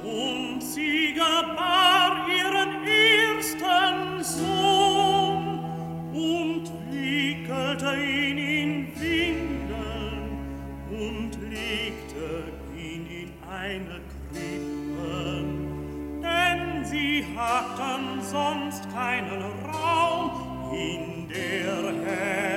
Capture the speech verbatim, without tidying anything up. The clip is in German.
Und sie gebar ihren ersten Sohn und wickelte ihn in Windeln und legte ihn in eine Krippe, denn sie hatten sonst keinen Raum in der Herde.